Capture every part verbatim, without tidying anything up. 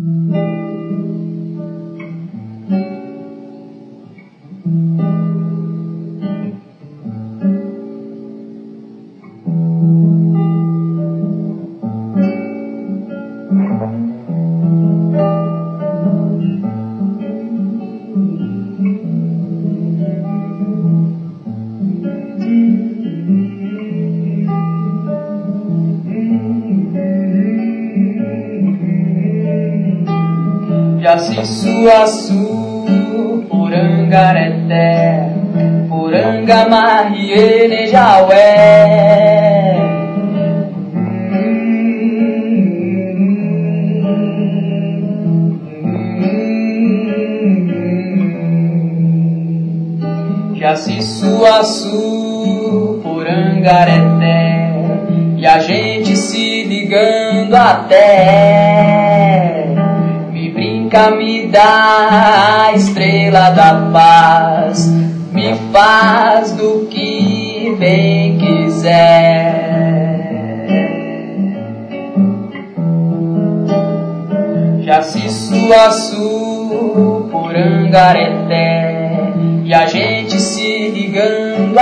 Jaci Suaçu, Porangareté, Porangamariê, Nejaué. Jaci Suaçu, Porangareté, e a gente se ligando até. Me dá a estrela da paz, me faz do que bem quiser. Jaci Suaçu, Porangareté, e a gente se ligando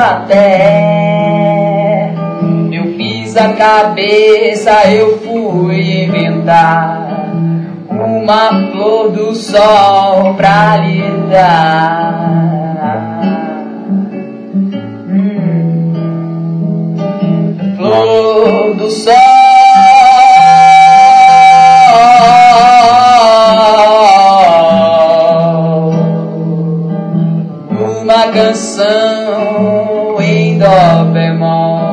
até. Eu fiz a cabeça, eu fui inventar uma flor do sol pra lhe dar. Hum. Flor do sol, uma canção em dó bemol.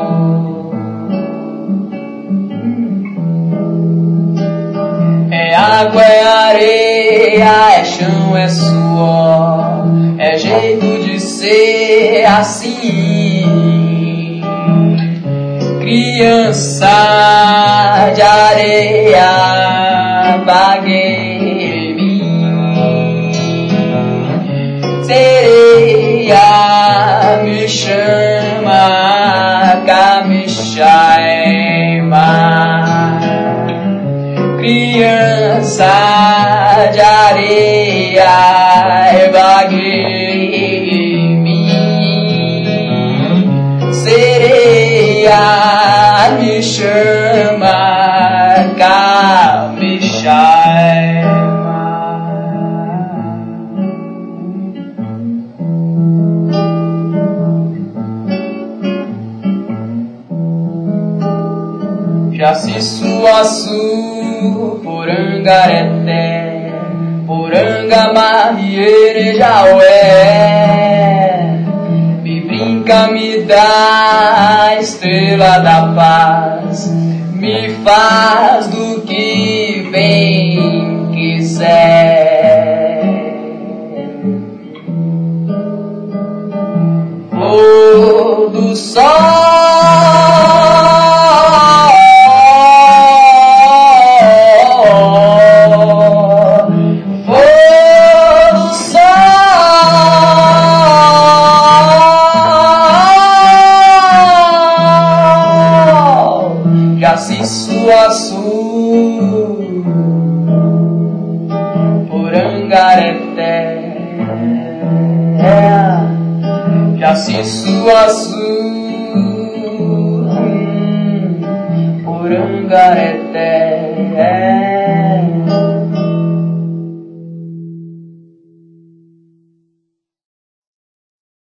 Água é areia, é chão, é suor, é jeito de ser assim. Criança de areia, vagueia em mim. Sereia me chama, Kamixaema. Criança de areia, vagueia em mim. Sereia me chama, Kamixaema. Jaci Suaçu, Porangareté, Porangamariê, Nejaué. Me brinca, me dá a estrela da paz, me faz do que bem quiser. Flor do sol, Jaci Suaçu, Porangareté, Jaci Suaçu, Porangareté.